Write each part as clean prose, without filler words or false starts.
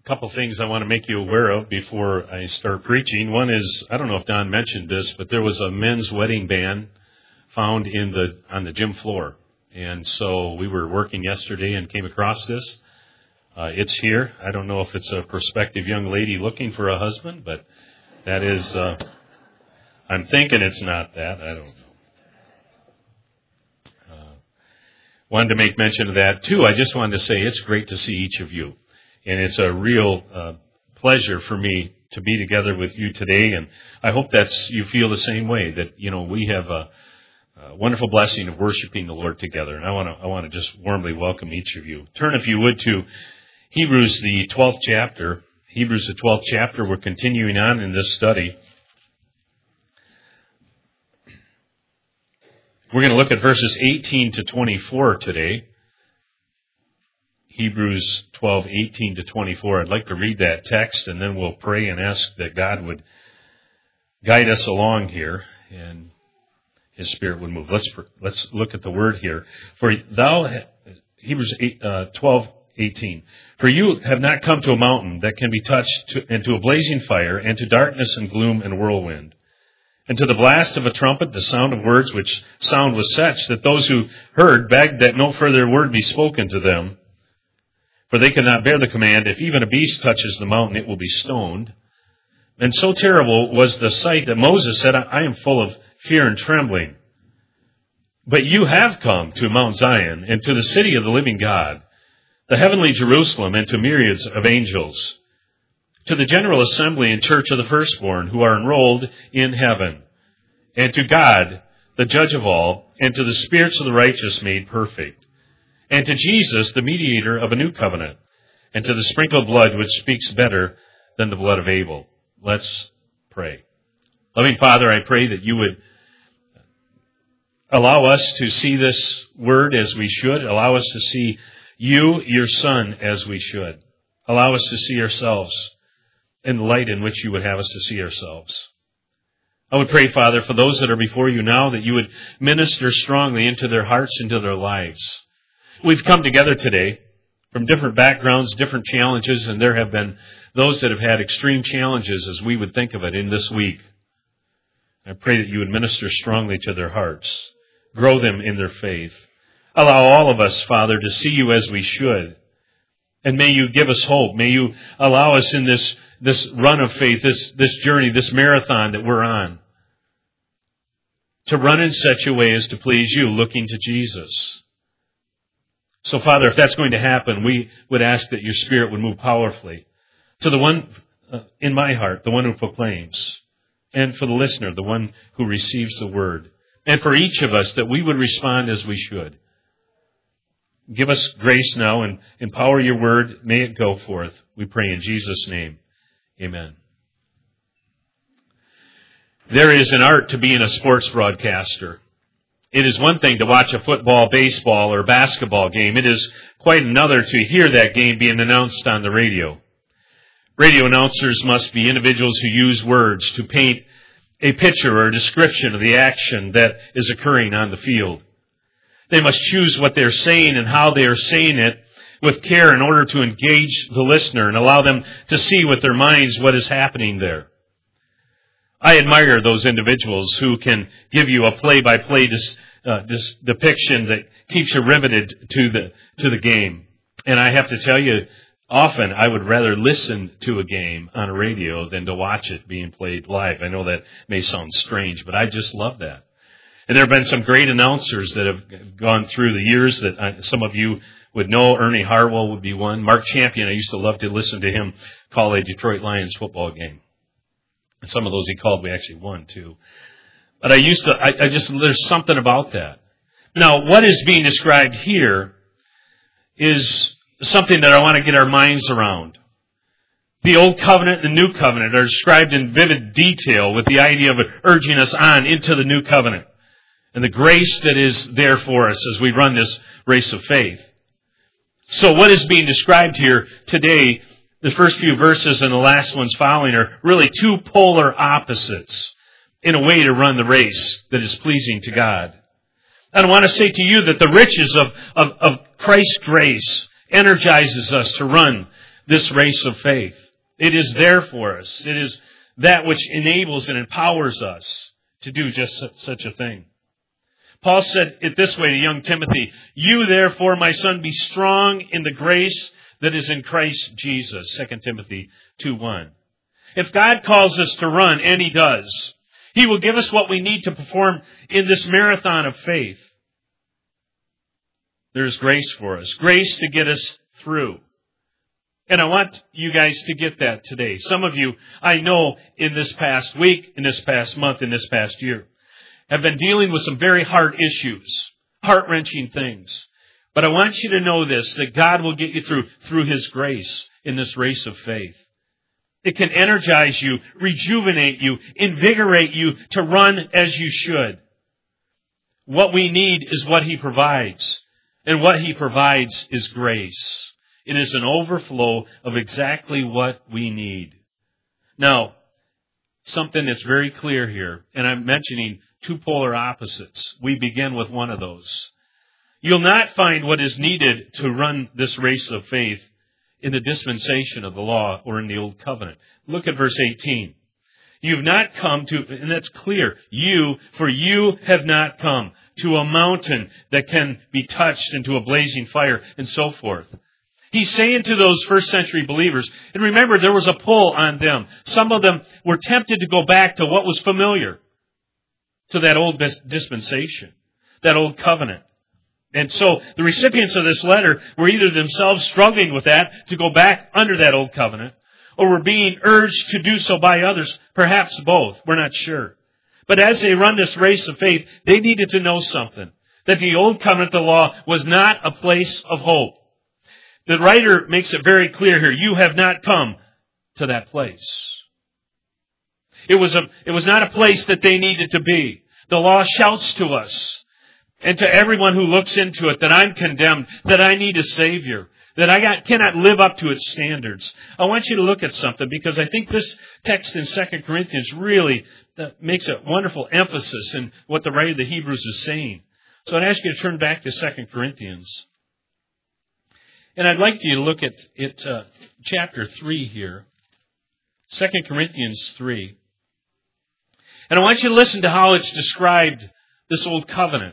couple things I want to make you aware of before I start preaching. One is, I don't know if Don mentioned this, but there was a men's wedding band found on the gym floor. And so we were working yesterday and came across this. It's here. I don't know if it's a prospective young lady looking for a husband, but that is, I'm thinking it's not that. I don't know. Wanted to make mention of that, too. I just wanted to say it's great to see each of you. And it's a real pleasure for me to be together with you today. And I hope you feel the same way, that, we have a wonderful blessing of worshiping the Lord together. And I want to just warmly welcome each of you. Turn, if you would, to Hebrews, the 12th chapter. Hebrews, the 12th chapter. We're continuing on in this study. We're going to look at verses 18 to 24 today. Hebrews 12, 18 to 24. I'd like to read that text, and then we'll pray and ask that God would guide us along here, and His Spirit would move. Let's look at the word here. Hebrews 12, 18. For you have not come to a mountain that can be touched, and to a blazing fire, and to darkness and gloom and whirlwind, and to the blast of a trumpet, the sound of words, which sound was such that those who heard begged that no further word be spoken to them. For they could not bear the command, if even a beast touches the mountain, it will be stoned. And so terrible was the sight that Moses said, I am full of fear and trembling. But you have come to Mount Zion, and to the city of the living God, the heavenly Jerusalem, and to myriads of angels, to the general assembly and church of the firstborn who are enrolled in heaven, and to God, the judge of all, and to the spirits of the righteous made perfect, and to Jesus, the mediator of a new covenant, and to the sprinkled blood which speaks better than the blood of Abel. Let's pray. Loving Father, I pray that you would allow us to see this word as we should. Allow us to see you, your Son, as we should. Allow us to see ourselves in the light in which you would have us to see ourselves. I would pray, Father, for those that are before you now, that you would minister strongly into their hearts, into their lives. We've come together today from different backgrounds, different challenges, and there have been those that have had extreme challenges, as we would think of it, in this week. I pray that you would minister strongly to their hearts, grow them in their faith. Allow all of us, Father, to see you as we should. And may you give us hope. May you allow us in this run of faith, this journey, this marathon that we're on, to run in such a way as to please you, looking to Jesus. So, Father, if that's going to happen, we would ask that your Spirit would move powerfully to the one in my heart, the one who proclaims, and for the listener, the one who receives the word, and for each of us, that we would respond as we should. Give us grace now and empower your word. May it go forth. We pray in Jesus' name. Amen. There is an art to being a sports broadcaster. It is one thing to watch a football, baseball, or basketball game. It is quite another to hear that game being announced on the radio. Radio announcers must be individuals who use words to paint a picture or a description of the action that is occurring on the field. They must choose what they're saying and how they are saying it with care in order to engage the listener and allow them to see with their minds what is happening there. I admire those individuals who can give you a play-by-play depiction that keeps you riveted to the game. And I have to tell you, often I would rather listen to a game on a radio than to watch it being played live. I know that may sound strange, but I just love that. And there have been some great announcers that have gone through the years that some of you would know. Ernie Harwell would be one. Mark Champion, I used to love to listen to him call a Detroit Lions football game. And some of those he called, we actually won too. But there's something about that. Now, what is being described here is something that I want to get our minds around. The Old Covenant and the New Covenant are described in vivid detail with the idea of urging us on into the New Covenant and the grace that is there for us as we run this race of faith. So what is being described here today, the first few verses and the last ones following, are really two polar opposites in a way to run the race that is pleasing to God. And I want to say to you that the riches of Christ's grace energizes us to run this race of faith. It is there for us. It is that which enables and empowers us to do just such a thing. Paul said it this way to young Timothy, "You therefore, my son, be strong in the grace that is in Christ Jesus." 2 Timothy 2:1. If God calls us to run, and He does, He will give us what we need to perform in this marathon of faith. There's grace for us. Grace to get us through. And I want you guys to get that today. Some of you, I know, in this past week, in this past month, in this past year, have been dealing with some very hard issues, heart-wrenching things. But I want you to know this, that God will get you through His grace in this race of faith. It can energize you, rejuvenate you, invigorate you to run as you should. What we need is what He provides. And what He provides is grace. It is an overflow of exactly what we need. Now, something that's very clear here, and I'm mentioning two polar opposites. We begin with one of those. You'll not find what is needed to run this race of faith in the dispensation of the law or in the Old Covenant. Look at verse 18. You've not come to, and that's clear, for you have not come to a mountain that can be touched into a blazing fire, and so forth. He's saying to those first century believers, and remember, there was a pull on them. Some of them were tempted to go back to what was familiar, to that old dispensation, that old covenant. And so the recipients of this letter were either themselves struggling with that, to go back under that old covenant, or were being urged to do so by others, perhaps both. We're not sure. But as they run this race of faith, they needed to know something, that the old covenant, the law, was not a place of hope. The writer makes it very clear here, you have not come to that place. It was not a place that they needed to be. The law shouts to us and to everyone who looks into it that I'm condemned, that I need a Savior, that I cannot live up to its standards. I want you to look at something, because I think this text in 2 Corinthians really makes a wonderful emphasis in what the writer of the Hebrews is saying. So I'd ask you to turn back to 2 Corinthians. And I'd like you to look at chapter 3 here. 2 Corinthians 3. And I want you to listen to how it's described, this old covenant,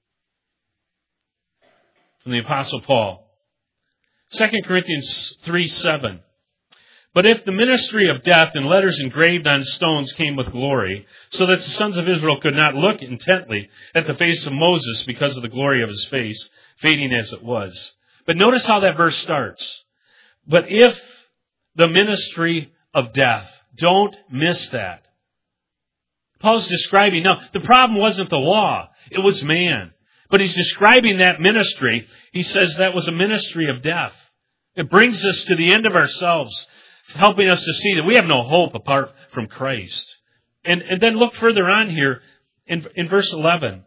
from the Apostle Paul. 2 Corinthians 3:7. But if the ministry of death in letters engraved on stones came with glory, so that the sons of Israel could not look intently at the face of Moses because of the glory of his face, fading as it was. But notice how that verse starts. But if the ministry of death, don't miss that. Paul's describing, now, the problem wasn't the law, it was man. But he's describing that ministry. He says that was a ministry of death. It brings us to the end of ourselves, helping us to see that we have no hope apart from Christ. And then look further on here in verse 11.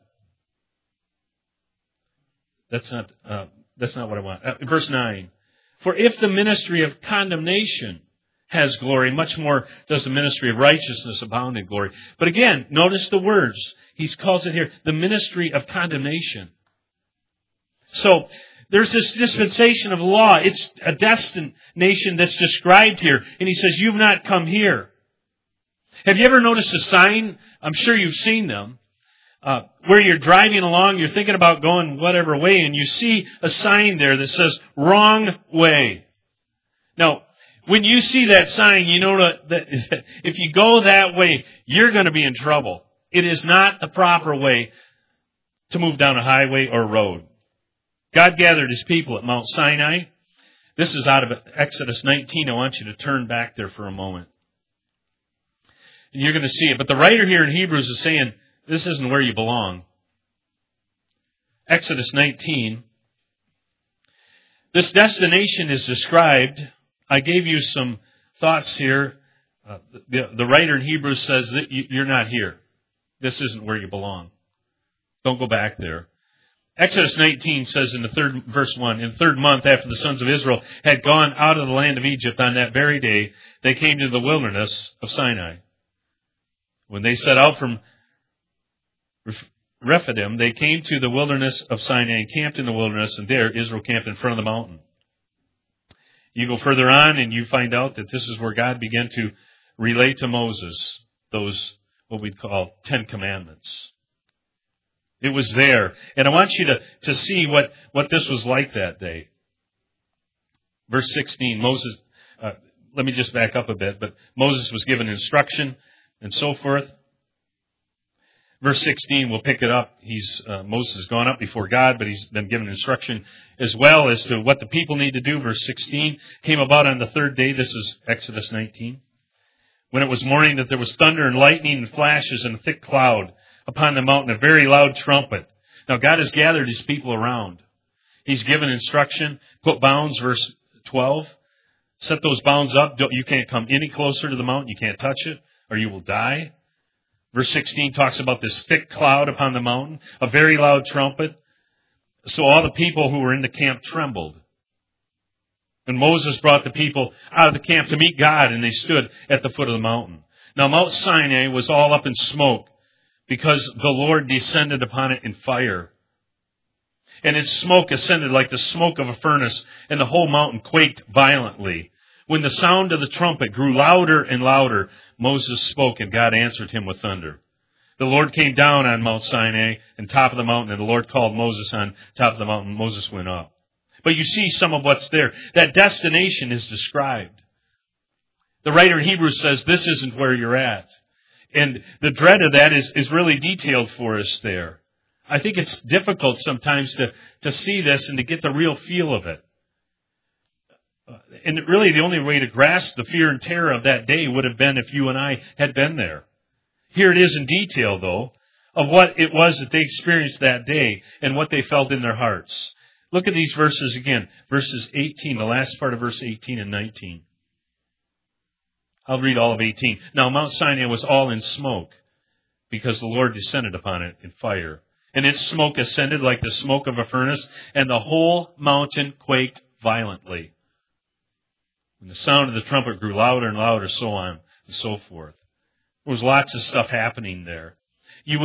That's not what I want. Verse 9. For if the ministry of condemnation has glory, much more does the ministry of righteousness abound in glory. But again, notice the words. He calls it here the ministry of condemnation. So there's this dispensation of law. It's a destination that's described here. And he says, you've not come here. Have you ever noticed a sign? I'm sure you've seen them. Where you're driving along, you're thinking about going whatever way, and you see a sign there that says, wrong way. Now, when you see that sign, you know that if you go that way, you're going to be in trouble. It is not the proper way to move down a highway or road. God gathered His people at Mount Sinai. This is out of Exodus 19. I want you to turn back there for a moment. And you're going to see it. But the writer here in Hebrews is saying, this isn't where you belong. Exodus 19. This destination is described. I gave you some thoughts here. The writer in Hebrews says that you're not here. This isn't where you belong. Don't go back there. Exodus 19 says in verse 1, in the third month after the sons of Israel had gone out of the land of Egypt, on that very day, they came to the wilderness of Sinai. When they set out from Rephidim, they came to the wilderness of Sinai and camped in the wilderness, and there Israel camped in front of the mountain. You go further on and you find out that this is where God began to relay to Moses those, what we'd call, 10 Commandments. It was there. And I want you to see what this was like that day. Verse 16, Moses, let me just back up a bit, but Moses was given instruction and so forth. Verse 16, we'll pick it up. Moses has gone up before God, but he's been given instruction as well as to what the people need to do. Verse 16, came about on the third day. This is Exodus 19. When it was morning, that there was thunder and lightning and flashes and a thick cloud upon the mountain, a very loud trumpet. Now God has gathered His people around. He's given instruction, put bounds, verse 12. Set those bounds up. You can't come any closer to the mountain. You can't touch it, or you will die. Verse 16 talks about this thick cloud upon the mountain, a very loud trumpet. So all the people who were in the camp trembled. And Moses brought the people out of the camp to meet God, and they stood at the foot of the mountain. Now Mount Sinai was all up in smoke, because the Lord descended upon it in fire. And its smoke ascended like the smoke of a furnace, and the whole mountain quaked violently. When the sound of the trumpet grew louder and louder, Moses spoke, and God answered him with thunder. The Lord came down on Mount Sinai, on top of the mountain, and the Lord called Moses on top of the mountain. Moses went up. But you see some of what's there. That destination is described. The writer in Hebrews says, this isn't where you're at. And the dread of that is really detailed for us there. I think it's difficult sometimes to see this and to get the real feel of it. And really the only way to grasp the fear and terror of that day would have been if you and I had been there. Here it is in detail, though, of what it was that they experienced that day and what they felt in their hearts. Look at these verses again. Verses 18, the last part of verse 18 and 19. I'll read all of 18. Now Mount Sinai was all in smoke, because the Lord descended upon it in fire. And its smoke ascended like the smoke of a furnace, and the whole mountain quaked violently. And the sound of the trumpet grew louder and louder, so on and so forth. There was lots of stuff happening there. If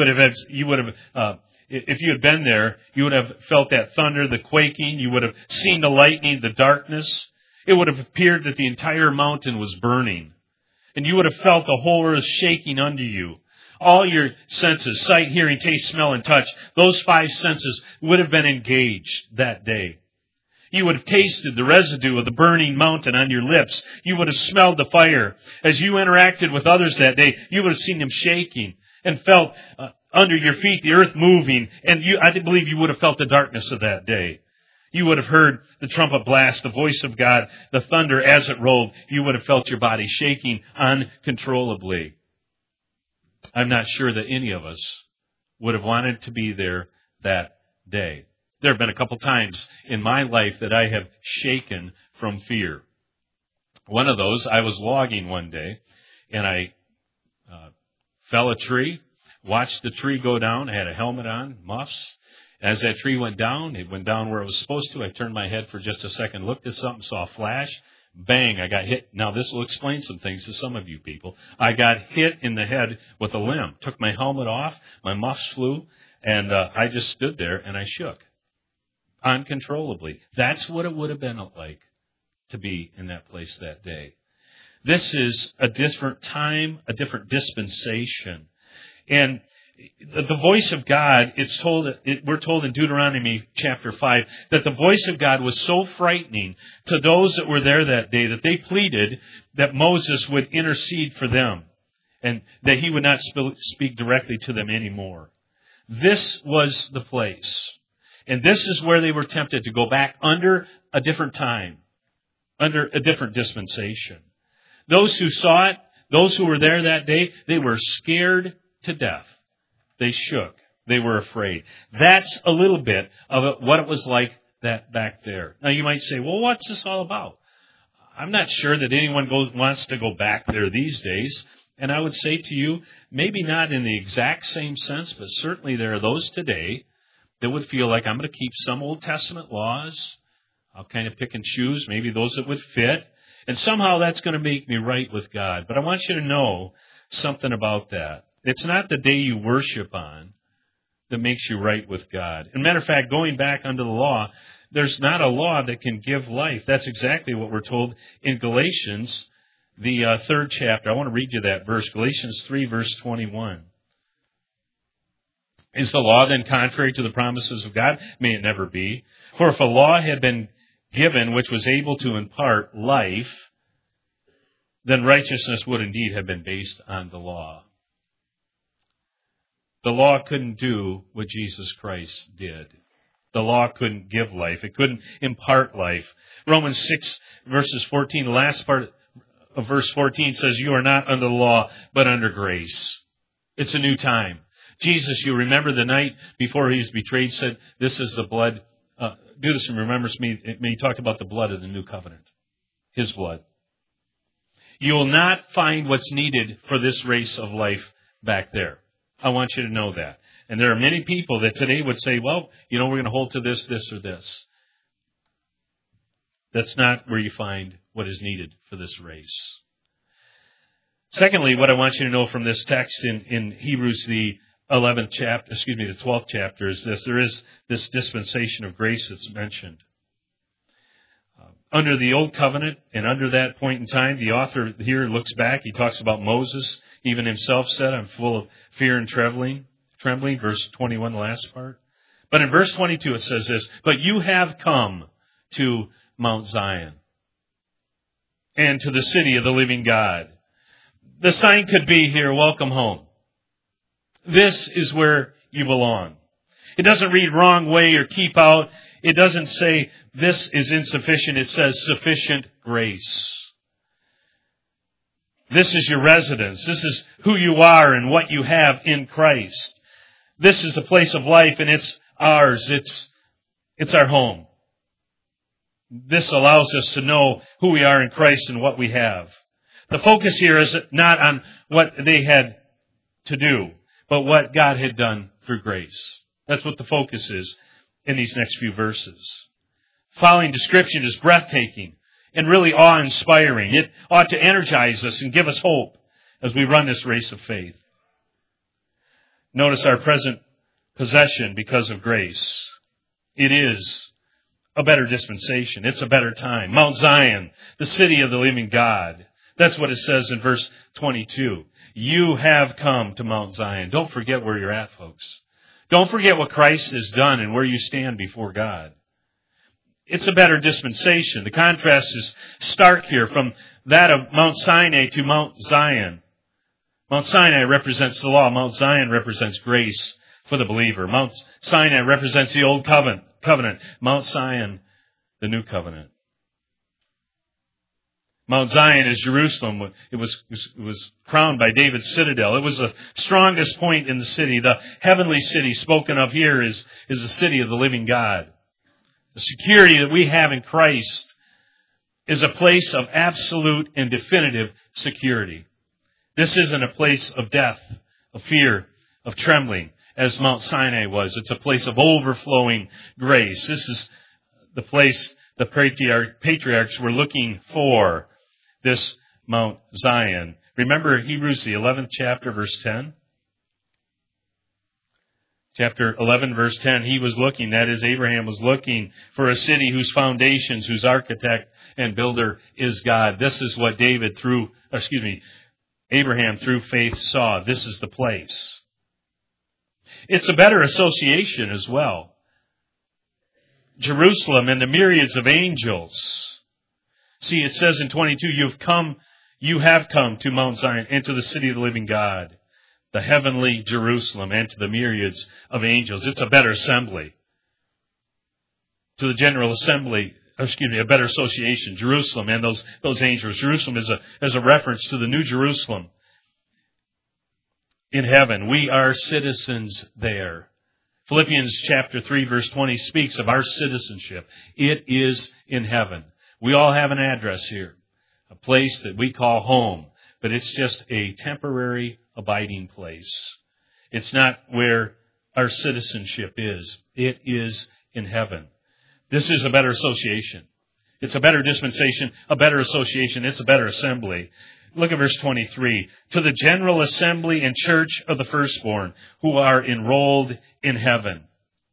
you had been there, you would have felt that thunder, the quaking. You would have seen the lightning, the darkness. It would have appeared that the entire mountain was burning. And you would have felt the whole earth shaking under you. All your senses, sight, hearing, taste, smell, and touch, those 5 senses would have been engaged that day. You would have tasted the residue of the burning mountain on your lips. You would have smelled the fire. As you interacted with others that day, you would have seen them shaking and felt under your feet the earth moving. And I believe you would have felt the darkness of that day. You would have heard the trumpet blast, the voice of God, the thunder as it rolled. You would have felt your body shaking uncontrollably. I'm not sure that any of us would have wanted to be there that day. There have been a couple times in my life that I have shaken from fear. One of those, I was logging one day, and I fell a tree, watched the tree go down. I had a helmet on, muffs. As that tree went down, it went down where it was supposed to. I turned my head for just a second, looked at something, saw a flash. Bang, I got hit. Now, this will explain some things to some of you people. I got hit in the head with a limb. Took my helmet off, my muffs flew, and I just stood there and I shook uncontrollably. That's what it would have been like to be in that place that day. This is a different time, a different dispensation. And the voice of God, we're told in Deuteronomy chapter 5 that the voice of God was so frightening to those that were there that day that they pleaded that Moses would intercede for them and that he would not speak directly to them anymore. This was the place. And this is where they were tempted to go back under a different time, under a different dispensation. Those who saw it, those who were there that day, they were scared to death. They shook. They were afraid. That's a little bit of what it was like that back there. Now you might say, well, what's this all about? I'm not sure that anyone wants to go back there these days. And I would say to you, maybe not in the exact same sense, but certainly there are those today that would feel like I'm going to keep some Old Testament laws. I'll kind of pick and choose, maybe those that would fit. And somehow that's going to make me right with God. But I want you to know something about that. It's not the day you worship on that makes you right with God. As a matter of fact, going back under the law, there's not a law that can give life. That's exactly what we're told in Galatians, the 3rd chapter. I want to read you that verse, Galatians 3, verse 21. Is the law then contrary to the promises of God? May it never be. For if a law had been given which was able to impart life, then righteousness would indeed have been based on the law. The law couldn't do what Jesus Christ did. The law couldn't give life. It couldn't impart life. Romans 6, verses 14, the last part of verse 14 says, you are not under the law, but under grace. It's a new time. Jesus, you remember the night before he was betrayed, said, this is the blood. Do this in remembrance of me. He talked about the blood of the new covenant. His blood. You will not find what's needed for this race of life back there. I want you to know that. And there are many people that today would say, well, we're going to hold to this, this, or this. That's not where you find what is needed for this race. Secondly, what I want you to know from this text in Hebrews, the 12th chapter, is this. There is this dispensation of grace that's mentioned. Under the Old Covenant and under that point in time, the author here looks back. He talks about Moses, even himself said, I'm full of fear and trembling, verse 21, the last part. But in verse 22 it says this, but you have come to Mount Zion and to the city of the living God. The sign could be here, welcome home. This is where you belong. It doesn't read wrong way or keep out. It doesn't say this is insufficient. It says sufficient grace. This is your residence. This is who you are and what you have in Christ. This is the place of life and it's ours. It's our home. This allows us to know who we are in Christ and what we have. The focus here is not on what they had to do, but what God had done through grace. That's what the focus is in these next few verses. Following description is breathtaking and really awe-inspiring. It ought to energize us and give us hope as we run this race of faith. Notice our present possession because of grace. It is a better dispensation. It's a better time. Mount Zion, the city of the living God. That's what it says in verse 22. You have come to Mount Zion. Don't forget where you're at, folks. Don't forget what Christ has done and where you stand before God. It's a better dispensation. The contrast is stark here from that of Mount Sinai to Mount Zion. Mount Sinai represents the law. Mount Zion represents grace for the believer. Mount Sinai represents the old covenant. Mount Zion, the new covenant. Mount Zion is Jerusalem. It was crowned by David's citadel. It was the strongest point in the city. The heavenly city spoken of here is the city of the living God. The security that we have in Christ is a place of absolute and definitive security. This isn't a place of death, of fear, of trembling, as Mount Sinai was. It's a place of overflowing grace. This is the place the patriarchs were looking for, this Mount Zion. Remember Hebrews, the 11th chapter, verse 10? Chapter 11, verse 10, he was looking, that is, Abraham was looking for a city whose foundations, whose architect and builder is God. This is what Abraham through faith saw. This is the place. It's a better association as well. Jerusalem and the myriads of angels. See, it says in 22, you have come to Mount Zion and to the city of the living God, the heavenly Jerusalem, and to the myriads of angels. It's a better assembly. To the general assembly, a better association, Jerusalem and those angels. Jerusalem is a reference to the new Jerusalem in heaven. We are citizens there. Philippians chapter 3, verse 20 speaks of our citizenship. It is in heaven. We all have an address here, a place that we call home, but it's just a temporary abiding place. It's not where our citizenship is. It is in heaven. This is a better association. It's a better dispensation, a better association. It's a better assembly. Look at verse 23. To the general assembly and church of the firstborn who are enrolled in heaven.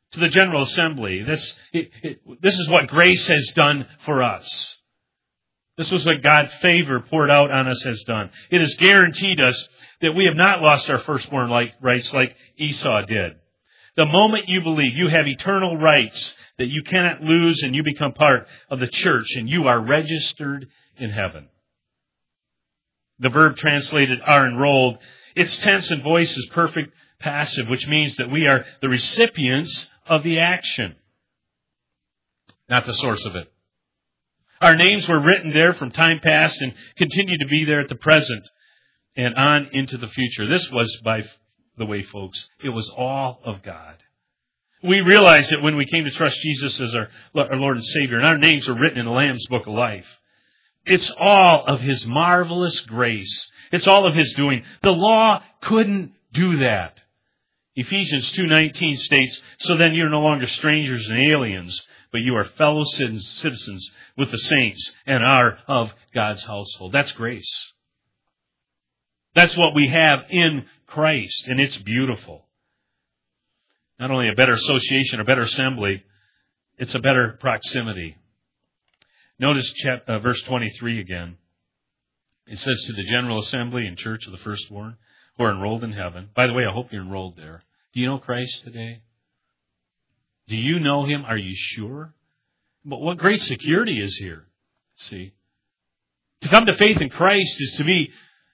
to the General Assembly. This is what grace has done for us. This was what God's favor poured out on us has done. It has guaranteed us that we have not lost our firstborn rights like Esau did. The moment you believe, you have eternal rights that you cannot lose, and you become part of the church, and you are registered in heaven. The verb translated are enrolled, its tense and voice is perfect passive, which means that we are the recipients of the action, not the source of it. Our names were written there from time past and continue to be there at the present and on into the future. This was, by the way, folks, it was all of God. We realized that when we came to trust Jesus as our Lord and Savior, and our names were written in the Lamb's Book of Life. It's all of His marvelous grace. It's all of His doing. The law couldn't do that. Ephesians 2:19 states, "So then you're no longer strangers and aliens, but you are fellow citizens with the saints and are of God's household." That's grace. That's what we have in Christ, and it's beautiful. Not only a better association, a better assembly, it's a better proximity. Notice verse 23 again. It says, "To the General Assembly and Church of the Firstborn who are enrolled in heaven." By the way, I hope you're enrolled there. Do you know Christ today? Do you know Him? Are you sure? But what great security is here. See? To come to faith in Christ is to be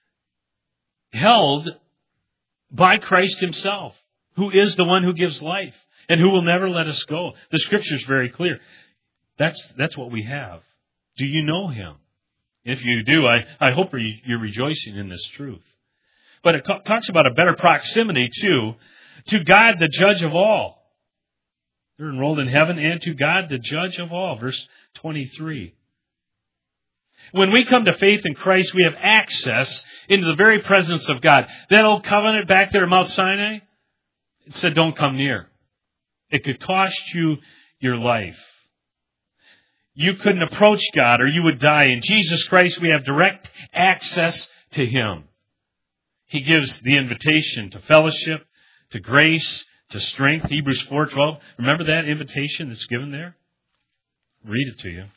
held by Christ Himself, who is the one who gives life and who will never let us go. The Scripture is very clear. That's what we have. Do you know Him? If you do, I hope you're rejoicing in this truth. But it talks about a better proximity, too, to God, the judge of all. They're enrolled in heaven, and to God, the judge of all. Verse 23. When we come to faith in Christ, we have access into the very presence of God. That old covenant back there at Mount Sinai, it said, don't come near. It could cost you your life. You couldn't approach God or you would die. In Jesus Christ, we have direct access to Him. He gives the invitation to fellowship, to grace, to strength. Hebrews 4:12. Remember that invitation that's given there? Read it to you.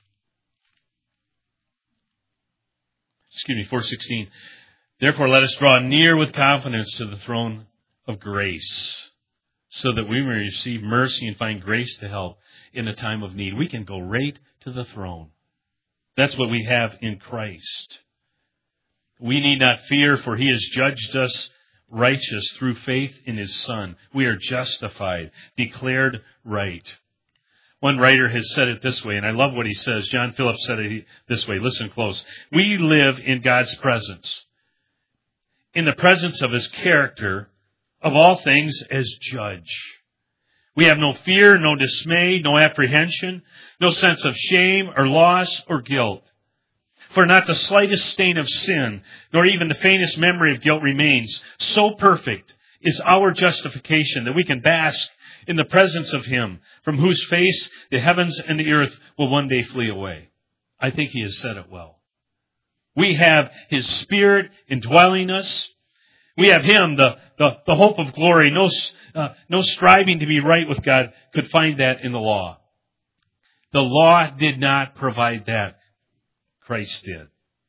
4:16. "Therefore let us draw near with confidence to the throne of grace, so that we may receive mercy and find grace to help in a time of need." We can go right to the throne. That's what we have in Christ. We need not fear, for He has judged us righteous through faith in His Son. We are justified, declared right. One writer has said it this way, and I love what he says. John Phillips said it this way. Listen close. We live in God's presence, in the presence of His character, of all things as judge. We have no fear, no dismay, no apprehension, no sense of shame or loss or guilt. For not the slightest stain of sin, nor even the faintest memory of guilt remains. So perfect is our justification that we can bask in the presence of Him, from whose face the heavens and the earth will one day flee away. I think he has said it well. We have His Spirit indwelling us. We have Him, the hope of glory. No striving to be right with God could find that in the law. The law did not provide that. Christ did.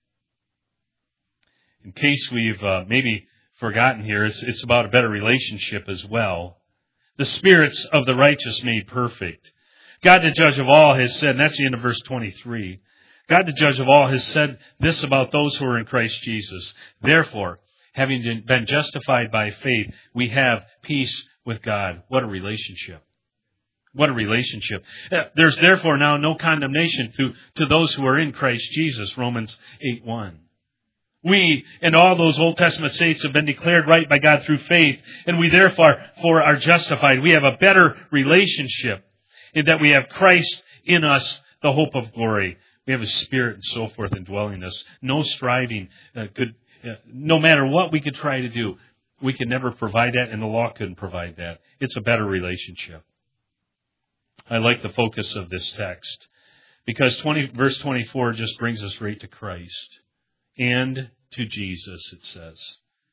In case we've maybe forgotten here, it's about a better relationship as well. The spirits of the righteous made perfect. God, the judge of all, has said, and that's the end of verse 23, God, the judge of all, has said this about those who are in Christ Jesus. Therefore, having been justified by faith, we have peace with God. What a relationship. What a relationship. There's therefore now no condemnation to those who are in Christ Jesus, Romans 8:1. We and all those Old Testament saints have been declared right by God through faith, and we therefore are justified. We have a better relationship in that we have Christ in us, the hope of glory. We have His Spirit and so forth indwelling us. No striving no matter what we could try to do, we could never provide that, and the law couldn't provide that. It's a better relationship. I like the focus of this text because verse 24 just brings us right to Christ and to Jesus, it says.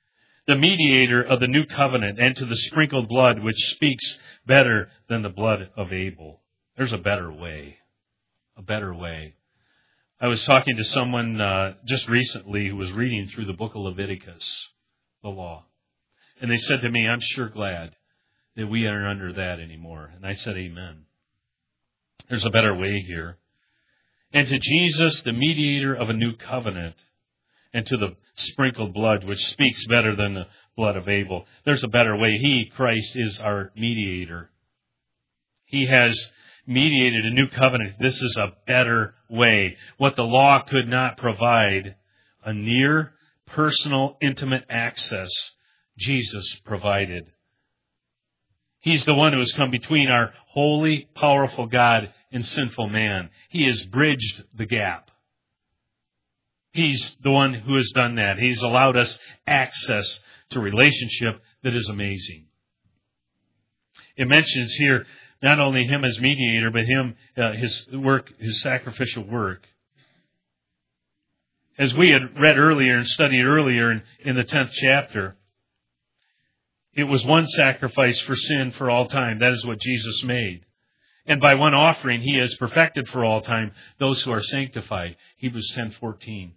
the mediator of the new covenant, and to the sprinkled blood, which speaks better than the blood of Abel. There's a better way. A better way. I was talking to someone just recently who was reading through the book of Leviticus, the law. And they said to me, I'm sure glad that we aren't under that anymore. And I said, amen. There's a better way here. And to Jesus, the mediator of a new covenant, and to the sprinkled blood, which speaks better than the blood of Abel. There's a better way. He, Christ, is our mediator. He has mediated a new covenant. This is a better way. What the law could not provide, a near, personal, intimate access, Jesus provided. He's the one who has come between our holy, powerful God and sinful man. He has bridged the gap. He's the one who has done that. He's allowed us access to relationship that is amazing. It mentions here not only him as mediator, but him, his work, his sacrificial work. As we had read earlier and studied earlier in the 10th chapter, it was one sacrifice for sin for all time. That is what Jesus made. And by one offering, he has perfected for all time those who are sanctified. Hebrews 10:14.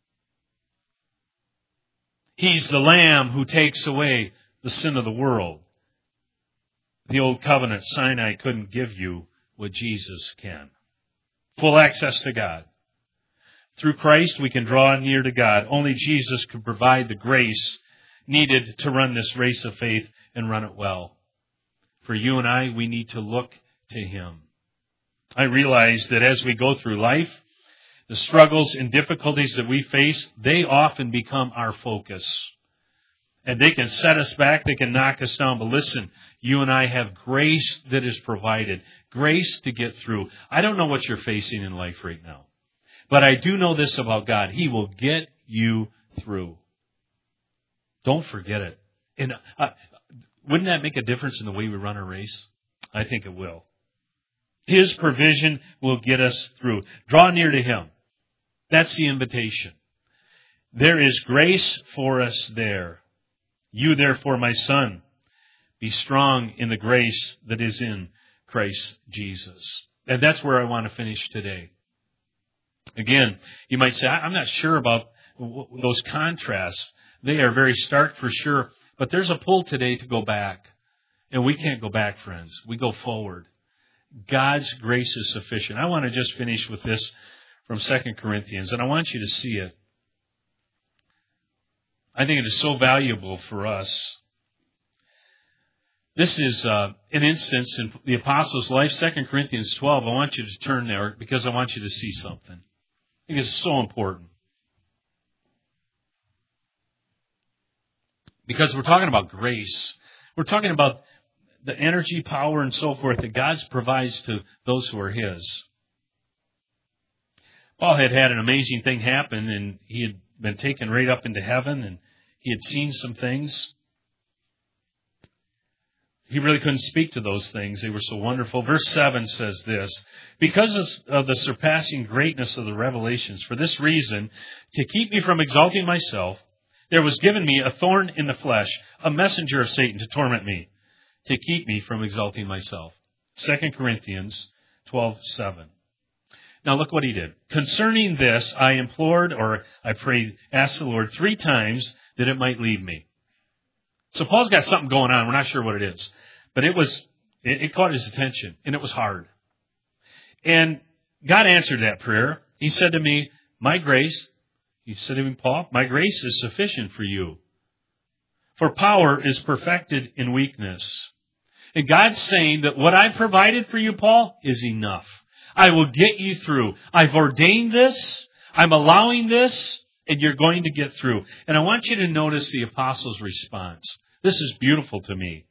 He's the Lamb who takes away the sin of the world. The old covenant, Sinai couldn't give you what Jesus can. Full access to God. Through Christ, we can draw near to God. Only Jesus can provide the grace needed to run this race of faith and run it well. For you and I, we need to look to him. I realize that as we go through life, the struggles and difficulties that we face, they often become our focus. And they can set us back, they can knock us down. But listen, you and I have grace that is provided. Grace to get through. I don't know what you're facing in life right now. But I do know this about God. He will get you through. Don't forget it. And wouldn't that make a difference in the way we run a race? I think it will. His provision will get us through. Draw near to him. That's the invitation. There is grace for us there. You, therefore, my son, be strong in the grace that is in Christ Jesus. And that's where I want to finish today. Again, you might say, I'm not sure about those contrasts. They are very stark for sure. But there's a pull today to go back. And we can't go back, friends. We go forward. God's grace is sufficient. I want to just finish with this from 2 Corinthians, and I want you to see it. I think it is so valuable for us. This is an instance in the Apostles' life, 2 Corinthians 12. I want you to turn there because I want you to see something. I think it's so important. Because we're talking about grace. We're talking about the energy, power, and so forth that God provides to those who are his. Paul had an amazing thing happen, and he had been taken right up into heaven, and he had seen some things. He really couldn't speak to those things. They were so wonderful. Verse 7 says this, because of the surpassing greatness of the revelations, for this reason, to keep me from exalting myself, there was given me a thorn in the flesh, a messenger of Satan to torment me, to keep me from exalting myself. 2 Corinthians 12:7. Now look what he did. Concerning this, I implored, or I prayed, asked the Lord 3 times that it might leave me. So Paul's got something going on. We're not sure what it is. But it caught his attention, and it was hard. And God answered that prayer. He said to me, he said to me, Paul, my grace is sufficient for you. For power is perfected in weakness. And God's saying that what I've provided for you, Paul, is enough. I will get you through. I've ordained this. I'm allowing this. And you're going to get through. And I want you to notice the apostles' response. This is beautiful to me.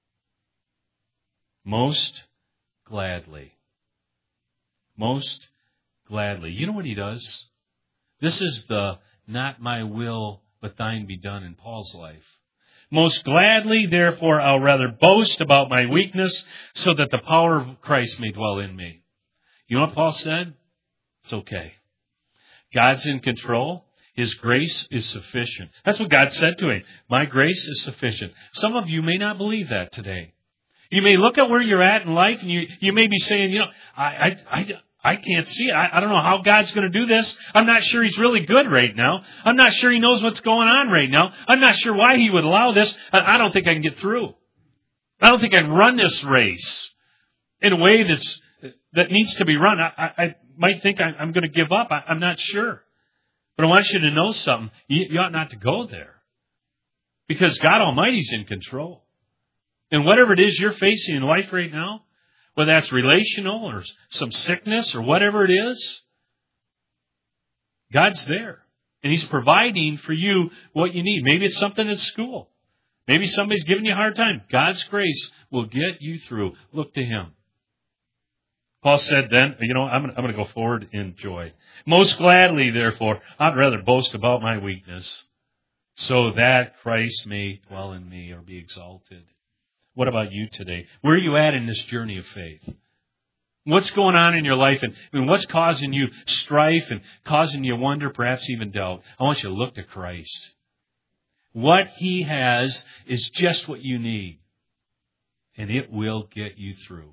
Most gladly. Most gladly. You know what he does? This is the not my will, but thine be done in Paul's life. Most gladly, therefore, I'll rather boast about my weakness so that the power of Christ may dwell in me. You know what Paul said? It's okay. God's in control. His grace is sufficient. That's what God said to him. My grace is sufficient. Some of you may not believe that today. You may look at where you're at in life and you may be saying, I can't see it. I don't know how God's going to do this. I'm not sure He's really good right now. I'm not sure He knows what's going on right now. I'm not sure why He would allow this. I don't think I can get through. I don't think I can run this race in a way that needs to be run. I might think I'm going to give up. I'm not sure. But I want you to know something. You ought not to go there. Because God Almighty's in control. And whatever it is you're facing in life right now, whether that's relational or some sickness or whatever it is, God's there. And He's providing for you what you need. Maybe it's something at school. Maybe somebody's giving you a hard time. God's grace will get you through. Look to Him. Paul said then, I'm going to go forward in joy. Most gladly, therefore, I'd rather boast about my weakness, so that Christ may dwell in me or be exalted. What about you today? Where are you at in this journey of faith? What's going on in your life and what's causing you strife and causing you wonder, perhaps even doubt? I want you to look to Christ. What He has is just what you need, and it will get you through.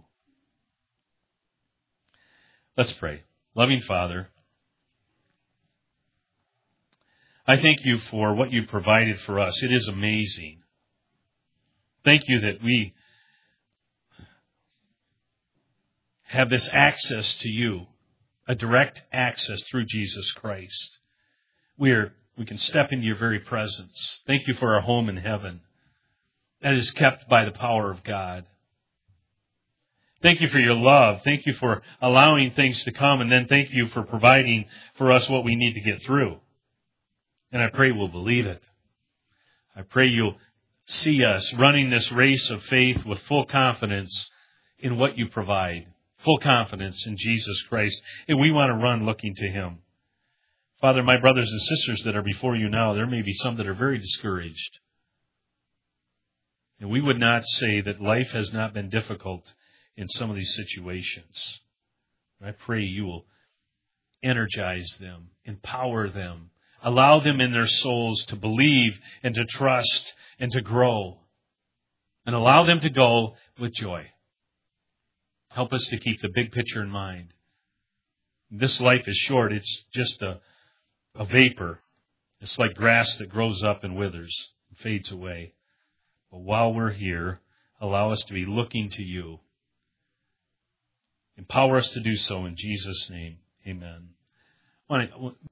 Let's pray. Loving Father, I thank You for what You provided for us. It is amazing. Thank You that we have this access to You, a direct access through Jesus Christ. We can step into Your very presence. Thank You for our home in heaven that is kept by the power of God. Thank You for Your love. Thank You for allowing things to come. And then thank You for providing for us what we need to get through. And I pray we'll believe it. I pray You'll see us running this race of faith with full confidence in what You provide. Full confidence in Jesus Christ. And we want to run looking to Him. Father, my brothers and sisters that are before You now, there may be some that are very discouraged. And we would not say that life has not been difficult in some of these situations. I pray You will energize them, empower them, allow them in their souls to believe and to trust and to grow, and allow them to go with joy. Help us to keep the big picture in mind. This life is short. It's just a vapor. It's like grass that grows up and withers and fades away. But while we're here, allow us to be looking to You. Empower us to do so in Jesus' name. Amen.